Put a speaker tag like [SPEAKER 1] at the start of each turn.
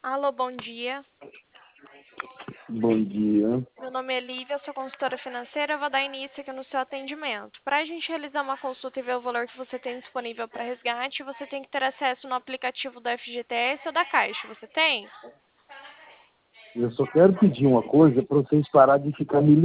[SPEAKER 1] Alô, bom dia.
[SPEAKER 2] Bom dia.
[SPEAKER 1] Meu nome é Lívia, sou consultora financeira. Eu vou dar início aqui no seu atendimento. Para a gente realizar uma consulta e ver o valor que você tem disponível para resgate, você tem que ter acesso no aplicativo do FGTS ou da Caixa. Você tem?
[SPEAKER 2] Eu só quero pedir uma coisa para vocês pararem de ficar me